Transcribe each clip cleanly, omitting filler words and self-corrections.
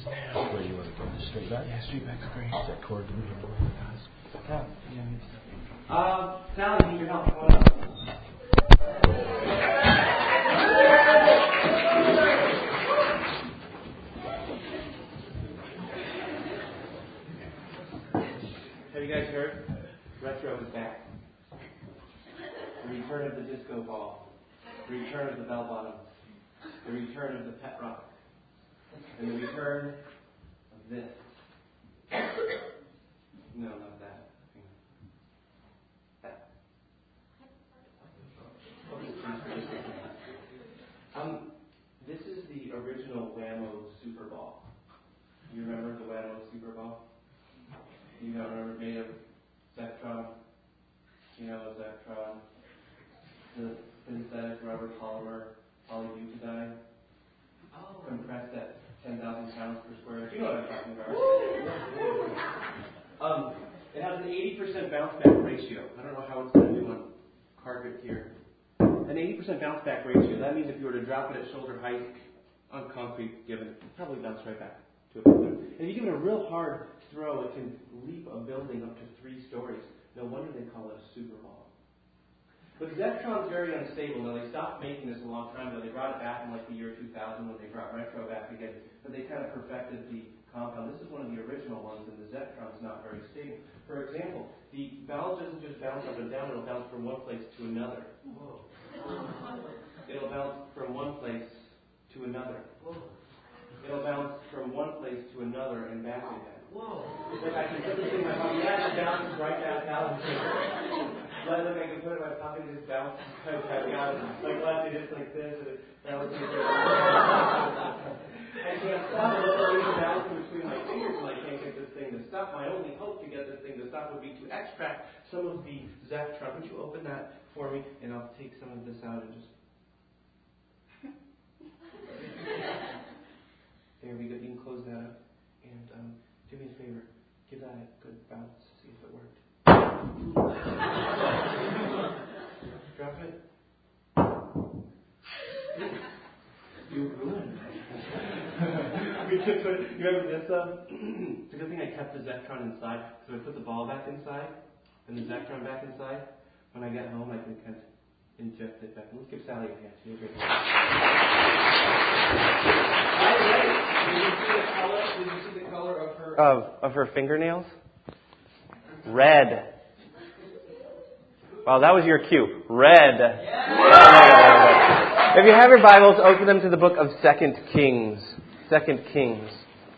Now, where do you want to go? Straight back? Yeah, straight back's great. Is that cord moving the way it does? Sally, need your help. Come on up. Have you guys heard? Retro is back. The return of the disco ball. The return of the bell bottom. The return of the pet rock. And the return of this. No, not that. That. This is the original Whammo Super Ball. You remember the Whammo Super Ball? You don't remember, made of Zactron? You know Zactron? The synthetic rubber polymer polybutadiene? Compressed at 10,000 pounds per square inch. You know what I'm talking about. It has an 80% bounce back ratio. I don't know how it's going to do on carpet here. An 80% bounce back ratio. That means if you were to drop it at shoulder height on concrete, given, it'd probably bounce right back to a building. And if you give it a real hard throw, it can leap a building up to 3 stories. No wonder they call it a super ball. But Zactron's very unstable. Now, they stopped making this a long time ago. They brought it back in like the year 2000 when they brought Retro back again. But they kind of perfected the compound. This is one of the original ones, and the Zactron's not very stable. For example, the valve doesn't just bounce up and down. It'll bounce from one place to another. Whoa. It'll bounce from one place to another. Whoa. It'll bounce from one place to another and back again. Whoa. Like I can put this in my pocket. Yeah, it bounces right back out. Look, I can put it in my pocket and just bounce right back out. Like last just like this. And that was I can't stop it. It's always bouncing between my fingers and I can't get this thing to stop. My only hope to get this thing to stop would be to extract some of the Zactron. Would you open that for me? And I'll take some of this out and just... There we go. You can close that up. And do me a favor. Give that a good bounce. See if it worked. Drop it. You ruined it. We could put, you remember this though? It's a good thing I kept the Zactron inside. So I put the ball back inside and the Zactron back inside. When I get home, I can kind of inject it back. Let's give Sally a hand. She did a great job. Did you see the color of her fingernails? Red. Well, that was your cue. Red. If you have your Bibles, open them to the book of 2 Kings. 2 Kings.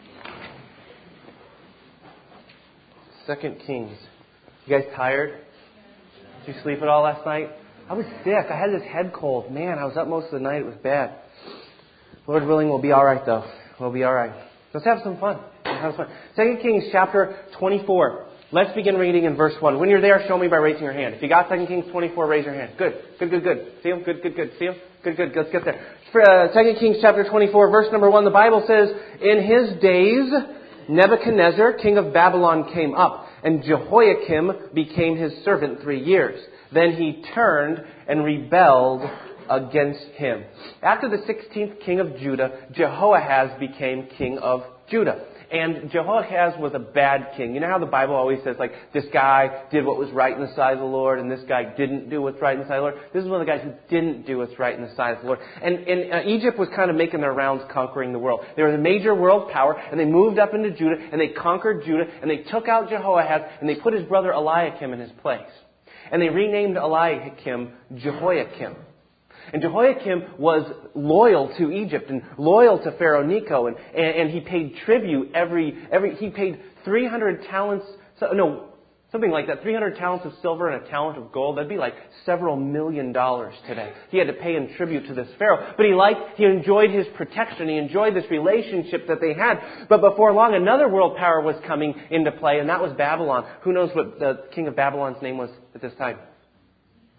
2 Kings. You guys tired? Did you sleep at all last night? I was sick. I had this head cold. Man, I was up most of the night. It was bad. Lord willing, we'll be all right, though. We'll be all right. Let's have some fun. 2 Kings chapter 24. Let's begin reading in verse 1. When you're there, show me by raising your hand. If you got 2 Kings 24, raise your hand. Good. See them? Good. See them? Good. Let's get there. 2 Kings chapter 24, verse number 1, the Bible says, In his days, Nebuchadnezzar, king of Babylon, came up, and Jehoiakim became his servant 3 years. Then he turned and rebelled against him. After the 16th king of Judah, Jehoahaz became king of Judah. And Jehoahaz was a bad king. You know how the Bible always says, like, this guy did what was right in the sight of the Lord, and this guy didn't do what's right in the sight of the Lord? This is one of the guys who didn't do what's right in the sight of the Lord. And Egypt was kind of making their rounds conquering the world. They were the major world power, and they moved up into Judah, and they conquered Judah, and they took out Jehoahaz, and they put his brother Eliakim in his place. And they renamed Eliakim Jehoiakim. And Jehoiakim was loyal to Egypt and loyal to Pharaoh Necho, and he paid tribute he paid 300 talents, something like that, 300 talents of silver and a talent of gold. That'd be like several $1 million today. He had to pay in tribute to this Pharaoh. But he enjoyed his protection. He enjoyed this relationship that they had. But before long, another world power was coming into play, and that was Babylon. Who knows what the king of Babylon's name was at this time?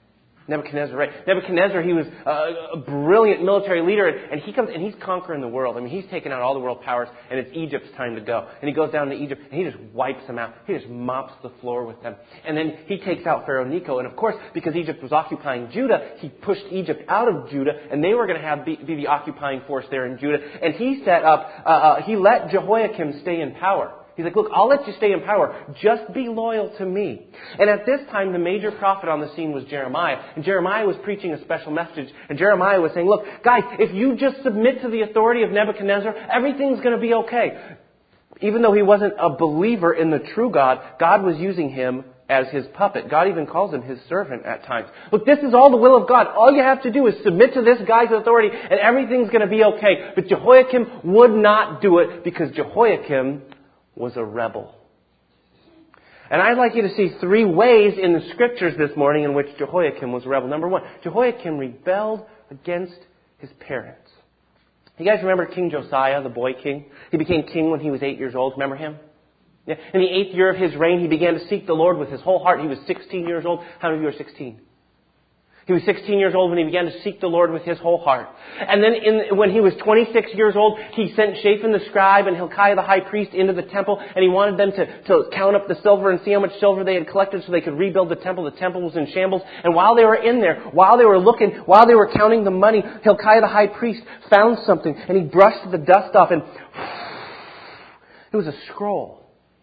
Nebuchadnezzar, right? Nebuchadnezzar, he was a brilliant military leader, and he comes and he's conquering the world. I mean, he's taken out all the world powers, and it's Egypt's time to go. And he goes down to Egypt, and he just wipes them out. He just mops the floor with them. And then he takes out Pharaoh Necho. And of course, because Egypt was occupying Judah, he pushed Egypt out of Judah, and they were going to be the occupying force there in Judah. And he set up, he let Jehoiakim stay in power. He's like, look, I'll let you stay in power. Just be loyal to me. And at this time, the major prophet on the scene was Jeremiah. And Jeremiah was preaching a special message. And Jeremiah was saying, look, guys, if you just submit to the authority of Nebuchadnezzar, everything's going to be okay. Even though he wasn't a believer in the true God, God was using him as his puppet. God even calls him his servant at times. Look, this is all the will of God. All you have to do is submit to this guy's authority and everything's going to be okay. But Jehoiakim would not do it because Jehoiakim was a rebel. And I'd like you to see 3 ways in the scriptures this morning in which Jehoiakim was a rebel. Number 1, Jehoiakim rebelled against his parents. You guys remember King Josiah, the boy king? He became king when he was 8 years old. Remember him? Yeah. In the 8th year of his reign, he began to seek the Lord with his whole heart. He was 16 years old. How many of you are 16? He was 16 years old when he began to seek the Lord with his whole heart. And then when he was 26 years old, he sent Shaphan the scribe and Hilkiah the high priest into the temple, and he wanted them to count up the silver and see how much silver they had collected so they could rebuild the temple. The temple was in shambles. And while they were in there, while they were looking, while they were counting the money, Hilkiah the high priest found something, and he brushed the dust off, and it was a scroll.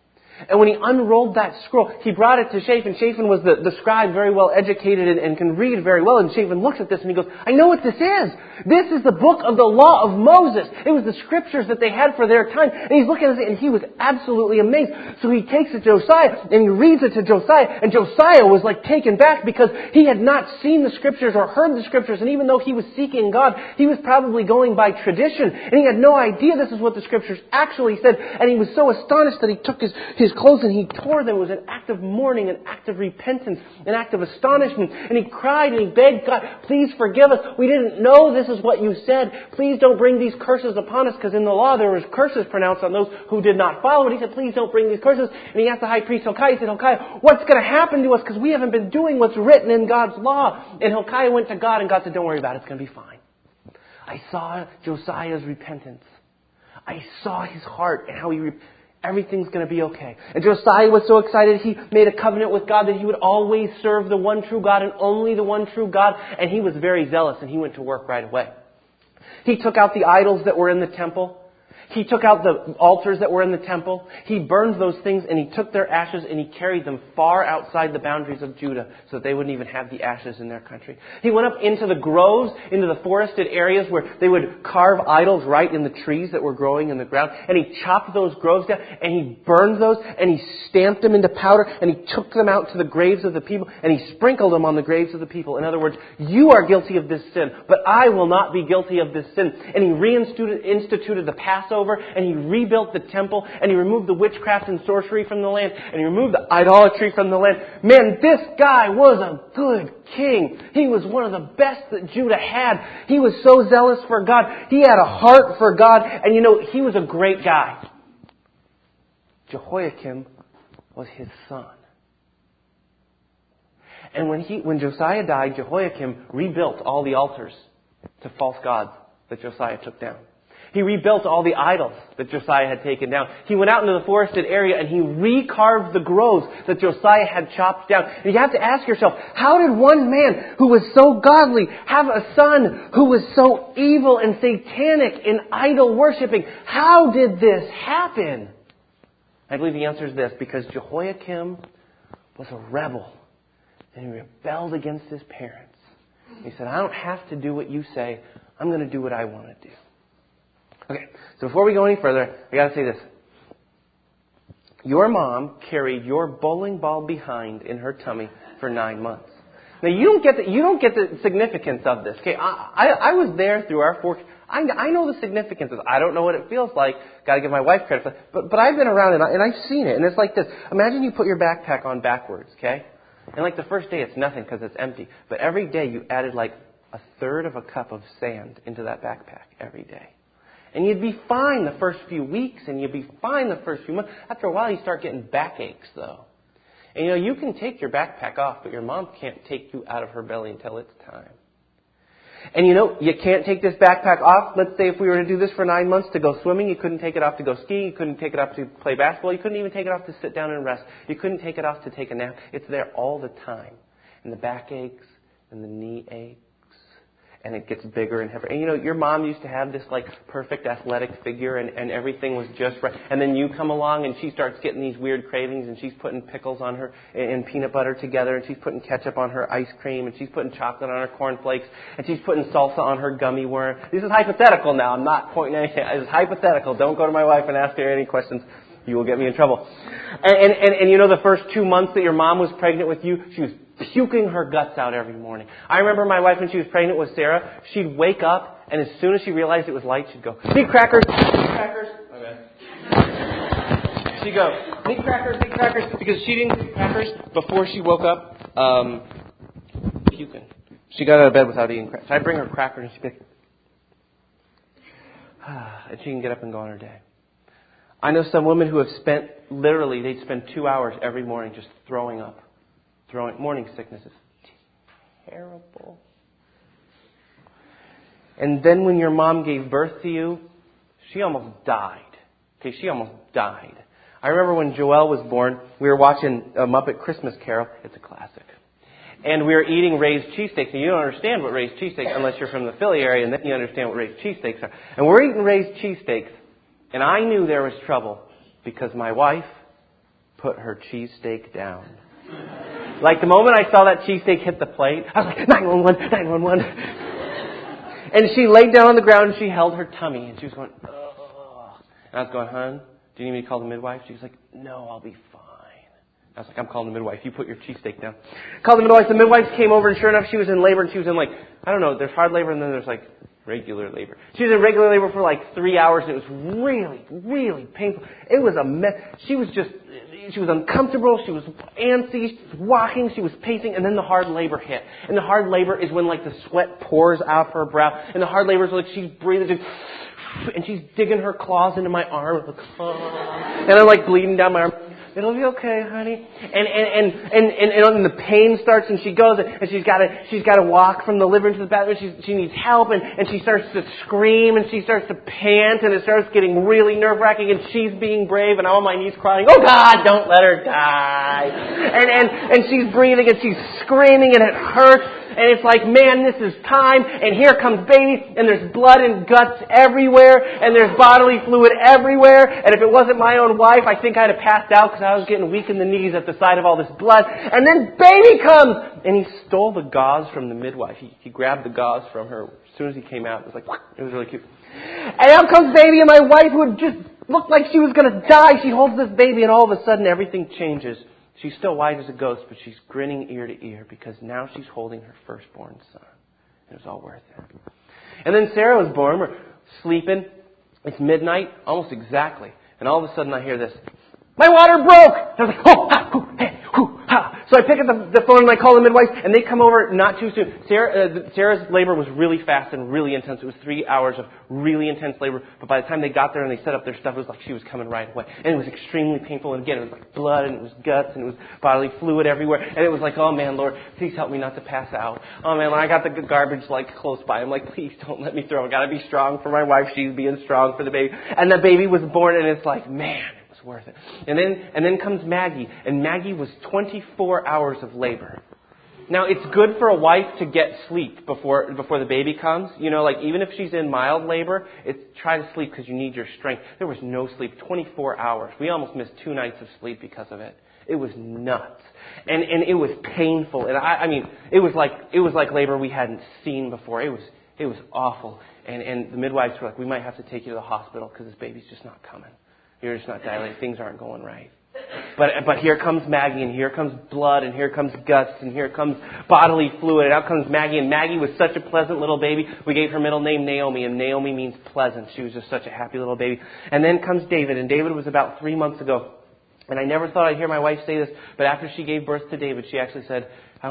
And when he unrolled that scroll, he brought it to Shaphan. Shaphan was the scribe, very well educated and can read very well. And Shaphan looks at this and he goes, I know what this is. This is the book of the law of Moses. It was the scriptures that they had for their time. And he's looking at it and he was absolutely amazed. So he takes it to Josiah and he reads it to Josiah. And Josiah was like taken back because he had not seen the scriptures or heard the scriptures. And even though he was seeking God, he was probably going by tradition. And he had no idea this is what the scriptures actually said. And he was so astonished that he took his clothes and he tore them. It was an act of mourning, an act of repentance, an act of astonishment. And he cried and he begged God, please forgive us. We didn't know this is what you said. Please don't bring these curses upon us, because in the law there was curses pronounced on those who did not follow it. He said, please don't bring these curses. And he asked the high priest Hilkiah, he said, Hilkiah, what's going to happen to us? Because we haven't been doing what's written in God's law. And Hilkiah went to God and God said, don't worry about it. It's going to be fine. I saw Josiah's repentance. I saw his heart and how everything's going to be okay. And Josiah was so excited, he made a covenant with God that he would always serve the one true God and only the one true God. And he was very zealous and he went to work right away. He took out the idols that were in the temple. He took out the altars that were in the temple. He burned those things and he took their ashes and he carried them far outside the boundaries of Judah so that they wouldn't even have the ashes in their country. He went up into the groves, into the forested areas where they would carve idols right in the trees that were growing in the ground. And he chopped those groves down and he burned those and he stamped them into powder and he took them out to the graves of the people and he sprinkled them on the graves of the people. In other words, you are guilty of this sin, but I will not be guilty of this sin. And he reinstituted the Passover. And he rebuilt the temple, and he removed the witchcraft and sorcery from the land, and he removed the idolatry from the land. Man, this guy was a good king. He was one of the best that Judah had. He was so zealous for God. He had a heart for God, and he was a great guy. Jehoiakim was his son. And when Josiah died, Jehoiakim rebuilt all the altars to false gods that Josiah took down. He rebuilt all the idols that Josiah had taken down. He went out into the forested area and he recarved the groves that Josiah had chopped down. And you have to ask yourself, how did one man who was so godly have a son who was so evil and satanic in idol worshiping? How did this happen? I believe the answer is this: because Jehoiakim was a rebel and he rebelled against his parents. He said, I don't have to do what you say. I'm going to do what I want to do. Okay, so before we go any further, I got to say this. Your mom carried your bowling ball behind in her tummy for 9 months. Now you don't get the significance of this. Okay, I was there through our 4. I know the significance of it. I don't know what it feels like. Got to give my wife credit for that. But I've been around and I've seen it. And it's like this. Imagine you put your backpack on backwards. Okay, and like the first day it's nothing because it's empty. But every day you added like a third of a cup of sand into that backpack every day. And you'd be fine the first few weeks, and you'd be fine the first few months. After a while, you start getting backaches, though. And you can take your backpack off, but your mom can't take you out of her belly until it's time. And you can't take this backpack off. Let's say if we were to do this for 9 months to go swimming, you couldn't take it off to go skiing, you couldn't take it off to play basketball, you couldn't even take it off to sit down and rest. You couldn't take it off to take a nap. It's there all the time. And the back aches and the knee aches. And it gets bigger and heavier. And your mom used to have this perfect athletic figure and everything was just right. And then you come along and she starts getting these weird cravings and she's putting pickles on her and peanut butter together and she's putting ketchup on her ice cream and she's putting chocolate on her cornflakes and she's putting salsa on her gummy worm. This is hypothetical now. I'm not pointing anything. It's hypothetical. Don't go to my wife and ask her any questions. You will get me in trouble. And the first 2 months that your mom was pregnant with you, she was puking her guts out every morning. I remember my wife when she was pregnant with Sarah, she'd wake up and as soon as she realized it was light, she'd go, "Need crackers, need crackers." Okay. She'd go, "Need crackers, need crackers," because she didn't get crackers before she woke up puking. She got out of bed without eating crackers. So I'd bring her crackers and she'd be and she can get up and go on her day. I know some women who have they'd spend 2 hours every morning just throwing up. Morning sickness is terrible. And then when your mom gave birth to you, she almost died. Okay, she almost died. I remember when Joelle was born, we were watching a Muppet Christmas Carol. It's a classic. And we were eating raised cheesesteaks. And you don't understand what raised cheesesteaks unless you're from the Philly area, and then you understand what raised cheesesteaks are. And we're eating raised cheesesteaks, and I knew there was trouble because my wife put her cheesesteak down. Like the moment I saw that cheesesteak hit the plate, I was like, 911, 911. And she laid down on the ground and she held her tummy and she was going, ugh. And I was going, "Hon, do you need me to call the midwife?" She was like, "No, I'll be fine." I was like, "I'm calling the midwife. You put your cheesesteak down." Called the midwife. The midwife came over and sure enough, she was in labor and she was in there's hard labor and then there's regular labor. She was in regular labor for 3 hours and it was really, really painful. It was a mess. She was uncomfortable. She was antsy. She was walking. She was pacing. And then the hard labor hit. And the hard labor is when the sweat pours out her brow. And the hard labor is she's breathing. And she's digging her claws into my arm. And I'm bleeding down my arm. "It'll be okay, honey." And the pain starts and she goes and she's got to walk from the living room to the bathroom. She needs help and she starts to scream and she starts to pant and it starts getting really nerve-wracking and she's being brave and I'm on my knees crying, "Oh God, don't let her die." And she's breathing and she's screaming and it hurts. And it's man, this is time. And here comes baby. And there's blood and guts everywhere. And there's bodily fluid everywhere. And if it wasn't my own wife, I think I'd have passed out because I was getting weak in the knees at the sight of all this blood. And then baby comes. And he stole the gauze from the midwife. He grabbed the gauze from her. As soon as he came out, it was really cute. And out comes baby. And my wife, who had just looked like she was going to die, she holds this baby. And all of a sudden, everything changes. She's still white as a ghost, but she's grinning ear to ear because now she's holding her firstborn son. It was all worth it. And then Sarah was born. We're sleeping. It's midnight, almost exactly. And all of a sudden I hear this, "My water broke!" And I was like, "Oh, ha, hoo, hey, hoo, ha." So I pick up the phone and I call the midwife, and they come over not too soon. Sarah's labor was really fast and really intense. It was 3 hours of really intense labor. But by the time they got there and they set up their stuff, it was like she was coming right away. And it was extremely painful. And again, it was blood and it was guts and it was bodily fluid everywhere. And it was "Oh man, Lord, please help me not to pass out. Oh man," when I got the garbage close by, I'm like, "Please don't let me throw. I gotta be strong for my wife. She's being strong for the baby." And the baby was born, and it's man, it was worth it. And then comes Maggie, and Maggie was 24 hours of labor. Now, it's good for a wife to get sleep before the baby comes. Even if she's in mild labor, try to sleep because you need your strength. There was no sleep, 24 hours. We almost missed 2 nights of sleep because of it. It was nuts. And it was painful. And I mean, it was like labor we hadn't seen before. It was awful. And the midwives were like, "We might have to take you to the hospital because this baby's just not coming. You're just not dilating. Things aren't going right." But here comes Maggie, and here comes blood, and here comes guts, and here comes bodily fluid, and out comes Maggie. And Maggie was such a pleasant little baby. We gave her middle name Naomi, and Naomi means pleasant. She was just such a happy little baby. And then comes David, and David was about 3 months ago. And I never thought I'd hear my wife say this, but after she gave birth to David, she actually said,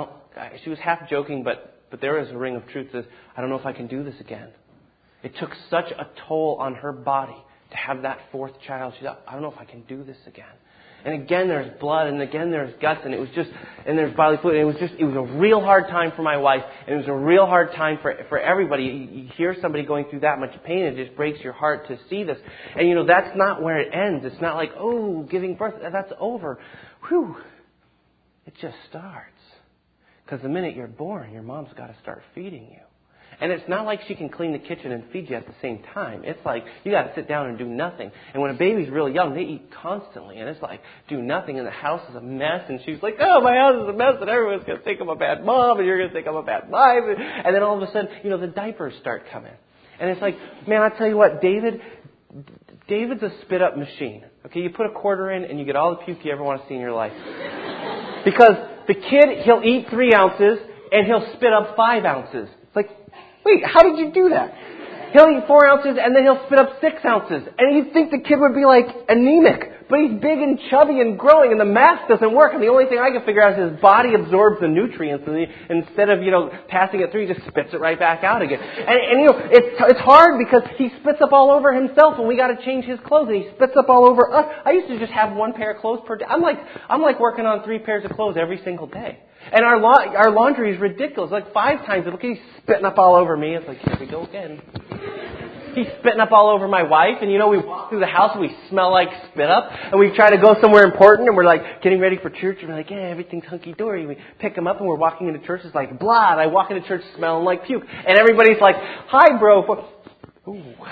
she was half joking, but there is a ring of truth that says, "I don't know if I can do this again." It took such a toll on her body to have that 4th child. She thought, "I don't know if I can do this again." And again, there's blood, and again, there's guts, and and there's bodily fluid. And it was a real hard time for my wife, and it was a real hard time for everybody. You hear somebody going through that much pain, it just breaks your heart to see this. And that's not where it ends. It's not like, oh, giving birth, that's over. Whew. It just starts. Because the minute you're born, your mom's got to start feeding you. And it's not like she can clean the kitchen and feed you at the same time. It's like you got to sit down and do nothing. And when a baby's really young, they eat constantly. And it's like do nothing, and the house is a mess. And she's like, oh, my house is a mess, and everyone's going to think I'm a bad mom, and you're going to think I'm a bad wife. And then all of a sudden, the diapers start coming. And it's like, man, I tell you what, David's a spit-up machine. Okay, you put a quarter in, and you get all the puke you ever want to see in your life. Because the kid, he'll eat 3 ounces, and he'll spit up 5 ounces. It's like, wait, how did you do that? He'll eat 4 ounces and then he'll spit up 6 ounces. And you'd think the kid would be like anemic. But he's big and chubby and growing, and the math doesn't work. And the only thing I can figure out is his body absorbs the nutrients, and instead of, passing it through, he just spits it right back out again. And it's hard because he spits up all over himself, and we got to change his clothes, and he spits up all over us. I used to just have 1 pair of clothes per day. I'm like working on 3 pairs of clothes every single day. And our laundry is ridiculous. Like 5 times, look, he's spitting up all over me. It's like, here we go again. He's spitting up all over my wife, and we walk through the house and we smell like spit up, and we try to go somewhere important, and we're like getting ready for church, and we're like, yeah, everything's hunky-dory. We pick him up, and we're walking into church, it's like blood. I walk into church smelling like puke, and everybody's like, hi, bro. Ooh.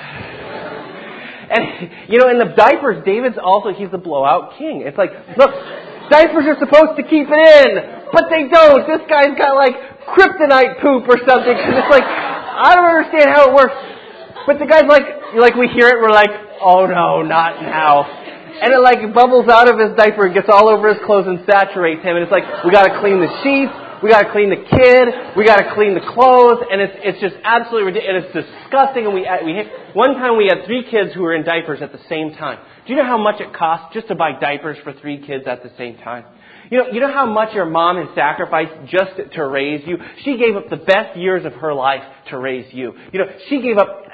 And, in the diapers, he's the blowout king. It's like, look, diapers are supposed to keep it in, but they don't. This guy's got like kryptonite poop or something, because it's like, I don't understand how it works. But the guy's like we hear it, we're like, oh no, not now. And it bubbles out of his diaper and gets all over his clothes and saturates him. And it's like, we got to clean the sheets, we got to clean the kid, we got to clean the clothes, and it's just absolutely ridiculous. And it's disgusting. And one time we had 3 kids who were in diapers at the same time. Do you know how much it costs just to buy diapers for 3 kids at the same time? You know how much your mom has sacrificed just to raise you? She gave up the best years of her life to raise you. She gave up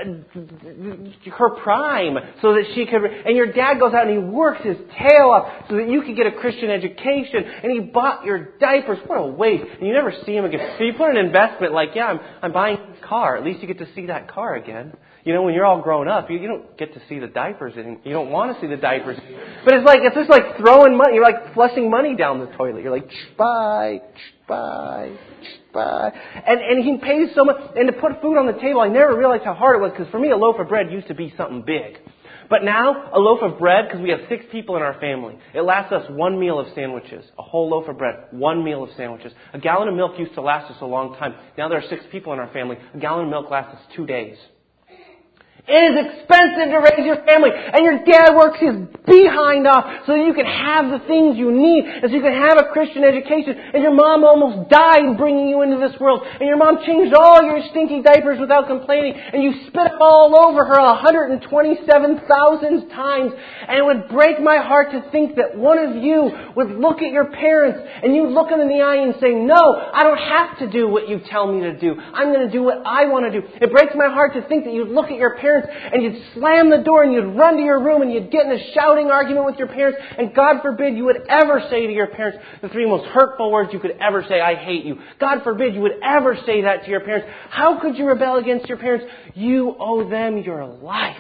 her prime so that she could... And your dad goes out and he works his tail off so that you could get a Christian education. And he bought your diapers. What a waste. And you never see him again. So you put an investment like, yeah, I'm buying a car. At least you get to see that car again. When you're all grown up, you don't get to see the diapers anymore. You don't want to see the diapers. But it's just like throwing money. You're like flushing money down the toilet. You're like, bye, bye, bye. And he pays so much. And to put food on the table, I never realized how hard it was, because for me, a loaf of bread used to be something big. But now, a loaf of bread, because we have 6 people in our family, it lasts us 1 meal of sandwiches. A whole loaf of bread, 1 meal of sandwiches. A gallon of milk used to last us a long time. Now there are 6 people in our family. A gallon of milk lasts us 2 days. It is expensive to raise your family, and your dad works his behind off so that you can have the things you need, and so you can have a Christian education. And your mom almost died bringing you into this world, and your mom changed all your stinky diapers without complaining, and you spit up all over her 127,000 times. And it would break my heart to think that one of you would look at your parents, and you'd look them in the eye and say, no, I don't have to do what you tell me to do. I'm going to do what I want to do. It breaks my heart to think that you'd look at your parents and you'd slam the door and you'd run to your room and you'd get in a shouting argument with your parents, and God forbid you would ever say to your parents the 3 most hurtful words you could ever say, I hate you. God forbid you would ever say that to your parents. How could you rebel against your parents? You owe them your life.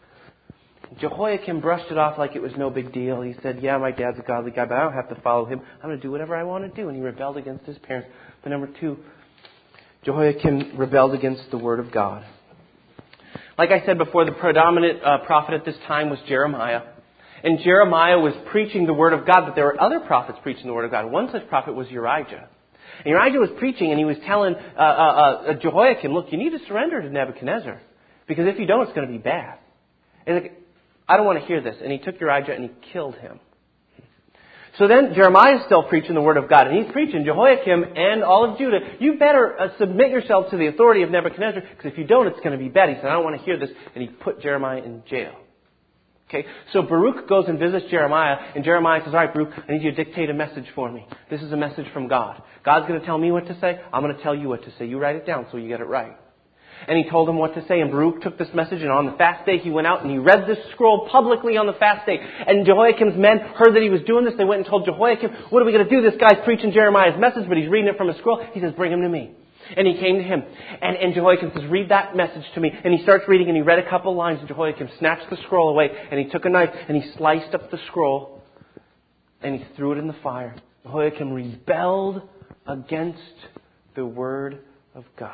Jehoiakim brushed it off like it was no big deal. He said, yeah, my dad's a godly guy, but I don't have to follow him. I'm going to do whatever I want to do. And he rebelled against his parents. But number 2, Jehoiakim rebelled against the word of God. Like I said before, the predominant prophet at this time was Jeremiah. And Jeremiah was preaching the word of God, but there were other prophets preaching the word of God. One such prophet was Urijah. And Urijah was preaching, and he was telling Jehoiakim, look, you need to surrender to Nebuchadnezzar, because if you don't, it's going to be bad. And he's like, I don't want to hear this. And he took Urijah and he killed him. So then Jeremiah is still preaching the word of God, and he's preaching, Jehoiakim and all of Judah, you better submit yourselves to the authority of Nebuchadnezzar, because if you don't, it's going to be bad. He said, I don't want to hear this, and he put Jeremiah in jail. Okay, so Baruch goes and visits Jeremiah, and Jeremiah says, all right, Baruch, I need you to dictate a message for me. This is a message from God. God's going to tell me what to say. I'm going to tell you what to say. You write it down so you get it right. And he told him what to say. And Baruch took this message, and on the fast day he went out and he read this scroll publicly on the fast day. And Jehoiakim's men heard that he was doing this. They went and told Jehoiakim, what are we going to do? This guy's preaching Jeremiah's message, but he's reading it from a scroll. He says, bring him to me. And he came to him. And Jehoiakim says, read that message to me. And he starts reading, and he read a couple lines. And Jehoiakim snatched the scroll away, and he took a knife, and he sliced up the scroll, and he threw it in the fire. Jehoiakim rebelled against the word of God.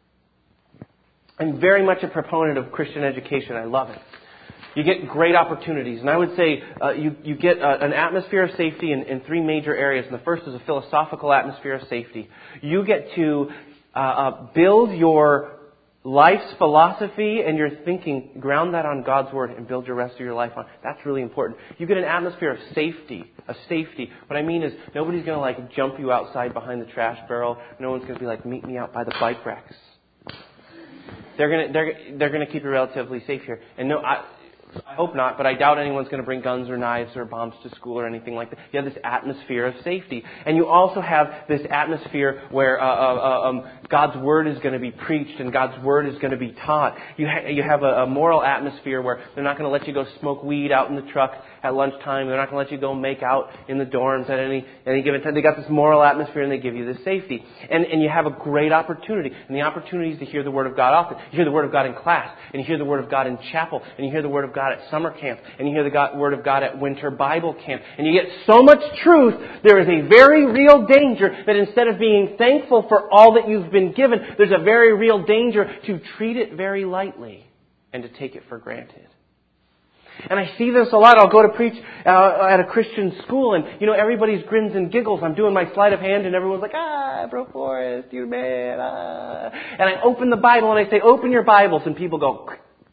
I'm very much a proponent of Christian education. I love it. You get great opportunities. And I would say you get an atmosphere of safety in three major areas. And the first is a philosophical atmosphere of safety. You get to build your life's philosophy and your thinking, ground that on God's Word, and build your rest of your life on. That's really important. You get an atmosphere of safety. What I mean is, nobody's going to jump you outside behind the trash barrel. No one's going to be like, meet me out by the bike racks. They're going to keep you relatively safe here. And no, I hope not, but I doubt anyone's going to bring guns or knives or bombs to school or anything like that. You have this atmosphere of safety. And you also have this atmosphere where God's Word is going to be preached and God's Word is going to be taught. You have a moral atmosphere where they're not going to let you go smoke weed out in the truck at lunchtime. They're not going to let you go make out in the dorms at any given time. They got this moral atmosphere and they give you this safety. And you have a great opportunity. And the opportunity is to hear the Word of God often. You hear the Word of God in class. And you hear the Word of God in chapel. And you hear the Word of God at summer camp. And you hear the Word of God at winter Bible camp. And you get so much truth, there is a very real danger that instead of being thankful for all that you've been given, there's a very real danger to treat it very lightly and to take it for granted. And I see this a lot. I'll go to preach at a Christian school and, everybody's grins and giggles. I'm doing my sleight of hand and everyone's like, Bro Forrest, you man, And I open the Bible and I say, open your Bibles. And people go,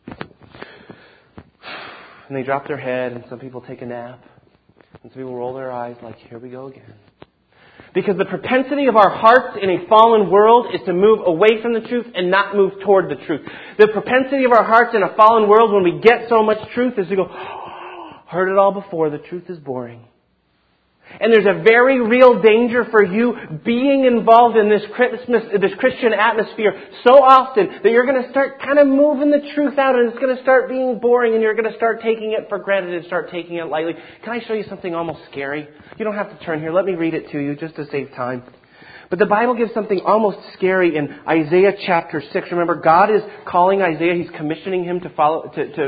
and they drop their head, and some people take a nap. And some people roll their eyes like, here we go again. Because the propensity of our hearts in a fallen world is to move away from the truth and not move toward the truth. The propensity of our hearts in a fallen world when we get so much truth is to go, heard it all before, the truth is boring. And there's a very real danger for you being involved in this Christian atmosphere so often that you're going to start kind of moving the truth out and it's going to start being boring and you're going to start taking it for granted and start taking it lightly. Can I show you something almost scary? You don't have to turn here. Let me read it to you just to save time. But the Bible gives something almost scary in Isaiah chapter 6. Remember, God is calling Isaiah. He's commissioning him to follow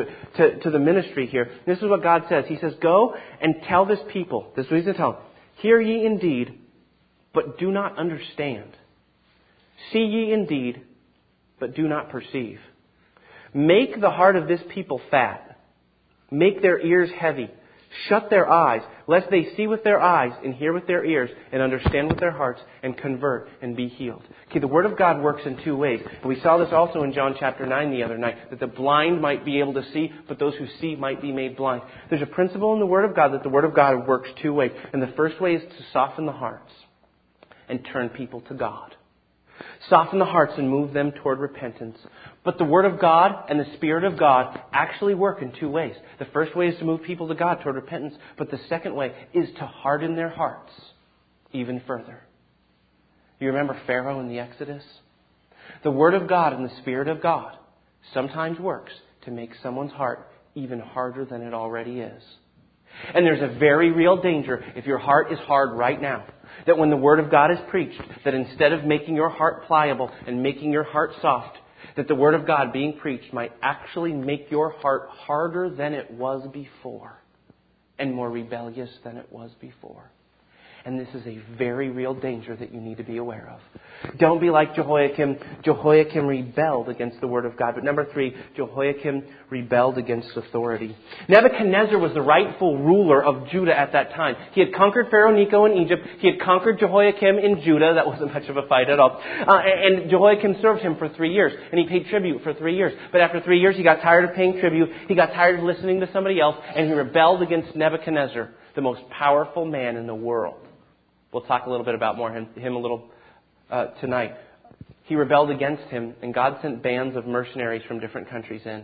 to the ministry here. This is what God says. He says, go and tell this people. This is what he's going to tell them. Hear ye indeed, but do not understand. See ye indeed, but do not perceive. Make the heart of this people fat. Make their ears heavy. Shut their eyes, lest they see with their eyes and hear with their ears and understand with their hearts and convert and be healed. Okay, the Word of God works in two ways. And we saw this also in John chapter 9 the other night, that the blind might be able to see, but those who see might be made blind. There's a principle in the Word of God that the Word of God works two ways. And the first way is to soften the hearts and turn people to God. Soften the hearts and move them toward repentance. But the Word of God and the Spirit of God actually work in two ways. The first way is to move people to God toward repentance. But the second way is to harden their hearts even further. You remember Pharaoh in the Exodus? The Word of God and the Spirit of God sometimes works to make someone's heart even harder than it already is. And there's a very real danger if your heart is hard right now, that when the Word of God is preached, that instead of making your heart pliable and making your heart soft, that the Word of God being preached might actually make your heart harder than it was before and more rebellious than it was before. And this is a very real danger that you need to be aware of. Don't be like Jehoiakim. Jehoiakim rebelled against the Word of God. But number 3, Jehoiakim rebelled against authority. Nebuchadnezzar was the rightful ruler of Judah at that time. He had conquered Pharaoh Necho in Egypt. He had conquered Jehoiakim in Judah. That wasn't much of a fight at all. And Jehoiakim served him for 3 years. And he paid tribute for 3 years. But after 3 years, he got tired of paying tribute. He got tired of listening to somebody else. And he rebelled against Nebuchadnezzar, the most powerful man in the world. We'll talk a little bit about him a little tonight. He rebelled against him, and God sent bands of mercenaries from different countries in.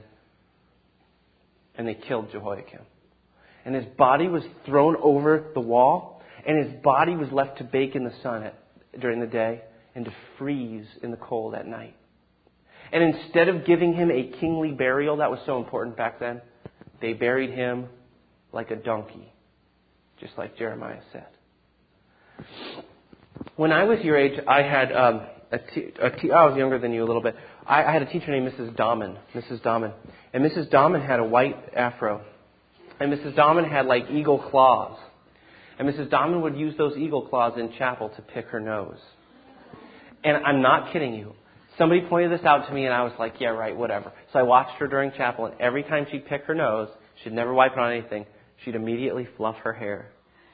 And they killed Jehoiakim. And his body was thrown over the wall, and his body was left to bake in the sun during the day and to freeze in the cold at night. And instead of giving him a kingly burial, that was so important back then, they buried him like a donkey, just like Jeremiah said. When I was your age, I had I was younger than you a little bit. I had a teacher named Mrs. Dahman. And Mrs. Dahman had a white afro. And Mrs. Dahman had like eagle claws. And Mrs. Dahman would use those eagle claws in chapel to pick her nose. And I'm not kidding you. Somebody pointed this out to me and I was like, yeah, right, whatever. So I watched her during chapel, and every time she'd pick her nose, she'd never wipe it on anything. She'd immediately fluff her hair.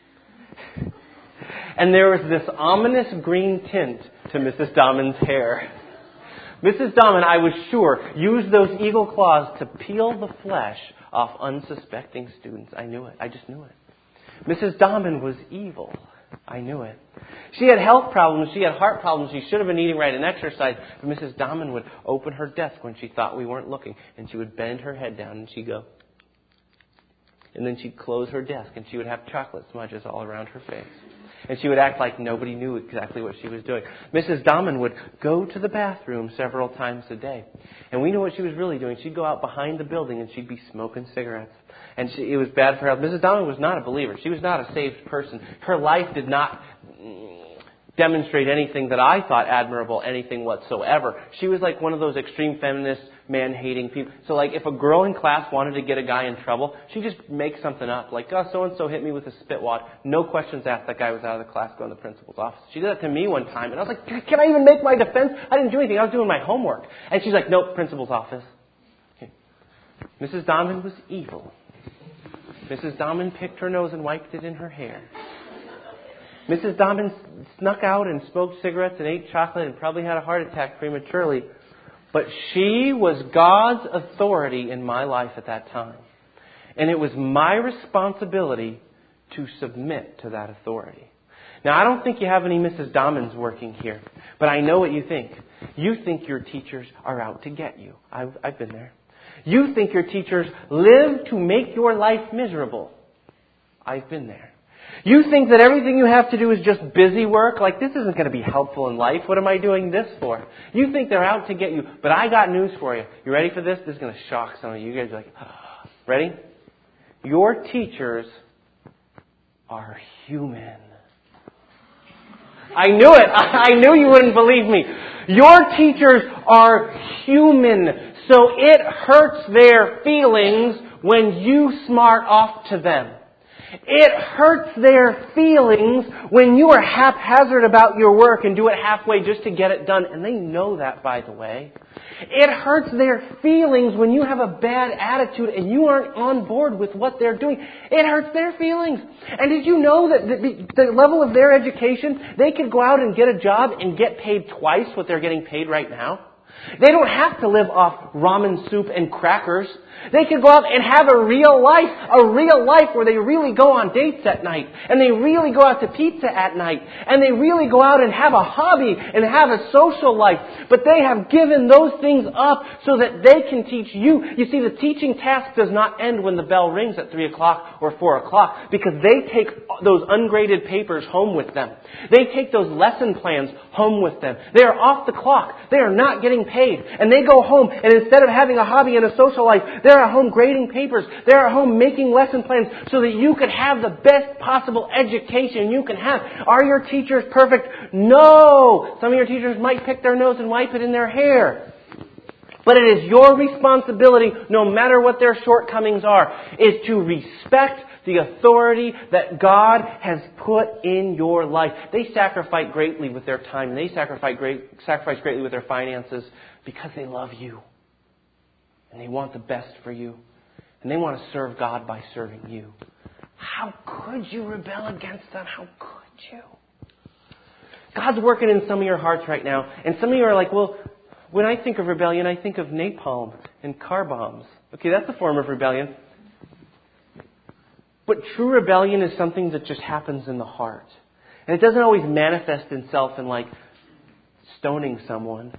And there was this ominous green tint to Mrs. Dahman's hair. Mrs. Dahman, I was sure, used those eagle claws to peel the flesh off unsuspecting students. I knew it. I just knew it. Mrs. Dahman was evil. I knew it. She had health problems. She had heart problems. She should have been eating right and exercise. But Mrs. Dahman would open her desk when she thought we weren't looking, and she would bend her head down and she'd go. And then she'd close her desk and she would have chocolate smudges all around her face. And she would act like nobody knew exactly what she was doing. Mrs. Dahman would go to the bathroom several times a day. And we knew what she was really doing. She'd go out behind the building and she'd be smoking cigarettes. And it was bad for her health. Mrs. Dahman was not a believer. She was not a saved person. Her life did not demonstrate anything that I thought admirable, anything whatsoever. She was like one of those extreme feminist, man-hating people. So like if a girl in class wanted to get a guy in trouble, she'd just make something up. Like, oh, so-and-so hit me with a spit wad. No questions asked. That guy was out of the class going to the principal's office. She did that to me one time. And I was like, can I even make my defense? I didn't do anything. I was doing my homework. And she's like, nope, principal's office. Okay. Mrs. Dahman was evil. Mrs. Dahman picked her nose and wiped it in her hair. Mrs. Dahman snuck out and smoked cigarettes and ate chocolate and probably had a heart attack prematurely. But she was God's authority in my life at that time. And it was my responsibility to submit to that authority. Now, I don't think you have any Mrs. Dahmans working here, but I know what you think. You think your teachers are out to get you. I've been there. You think your teachers live to make your life miserable. I've been there. You think that everything you have to do is just busy work, like this isn't going to be helpful in life. What am I doing this for? You think they're out to get you, but I got news for you. You ready for this? This is going to shock some of you. You guys are like, oh. Ready? Your teachers are human. I knew it. I knew you wouldn't believe me. Your teachers are human, so it hurts their feelings when you smart off to them. It hurts their feelings when you are haphazard about your work and do it halfway just to get it done. And they know that, by the way. It hurts their feelings when you have a bad attitude and you aren't on board with what they're doing. It hurts their feelings. And did you know that the level of their education, they could go out and get a job and get paid twice what they're getting paid right now? They don't have to live off ramen soup and crackers. They could go out and have a real life where they really go on dates at night, and they really go out to pizza at night, and they really go out and have a hobby and have a social life. But they have given those things up so that they can teach you. You see, the teaching task does not end when the bell rings at 3 o'clock or 4 o'clock, because they take those ungraded papers home with them. They take those lesson plans home with them. They are off the clock. They are not getting paid. And they go home, and instead of having a hobby and a social life, they're at home grading papers. They're at home making lesson plans so that you could have the best possible education you can have. Are your teachers perfect? No! Some of your teachers might pick their nose and wipe it in their hair. But it is your responsibility, no matter what their shortcomings are, is to respect the authority that God has put in your life. They sacrifice greatly with their time. They sacrifice greatly with their finances because they love you. And they want the best for you. And they want to serve God by serving you. How could you rebel against them? How could you? God's working in some of your hearts right now. And some of you are like, well, when I think of rebellion, I think of napalm and car bombs. Okay, that's a form of rebellion. But true rebellion is something that just happens in the heart. And it doesn't always manifest itself in like stoning someone.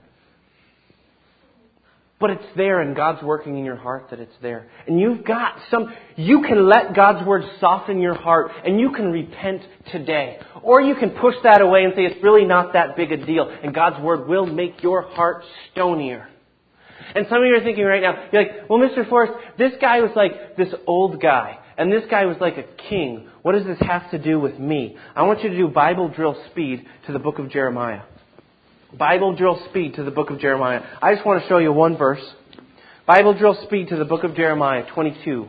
But it's there, and God's working in your heart that it's there. And you can let God's Word soften your heart, and you can repent today. Or you can push that away and say it's really not that big a deal, and God's Word will make your heart stonier. And some of you are thinking right now, you're like, well, Mr. Forrest, this guy was like this old guy. And this guy was like a king. What does this have to do with me? I want you to do Bible drill speed to the book of Jeremiah. Bible drill speed to the book of Jeremiah. I just want to show you one verse. Bible drill speed to the book of Jeremiah 22.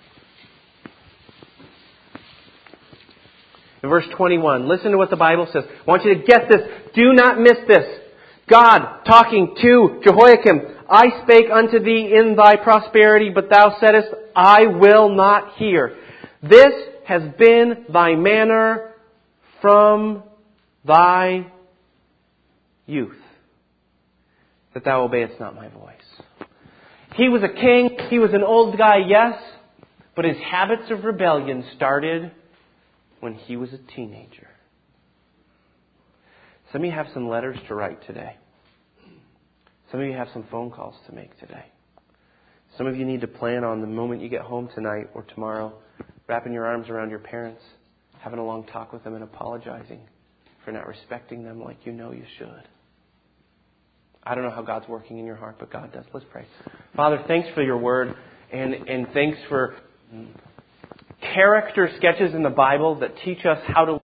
In verse 21, listen to what the Bible says. I want you to get this. Do not miss this. God talking to Jehoiakim. I spake unto thee in thy prosperity, but thou saidst, I will not hear. This has been thy manner from thy youth, that thou obeyest not my voice. He was a king. He was an old guy, yes, but his habits of rebellion started when he was a teenager. Some of you have some letters to write today. Some of you have some phone calls to make today. Some of you need to plan on the moment you get home tonight or tomorrow, wrapping your arms around your parents, having a long talk with them and apologizing for not respecting them like you know you should. I don't know how God's working in your heart, but God does. Let's pray. Father, thanks for your word, and thanks for character sketches in the Bible that teach us how to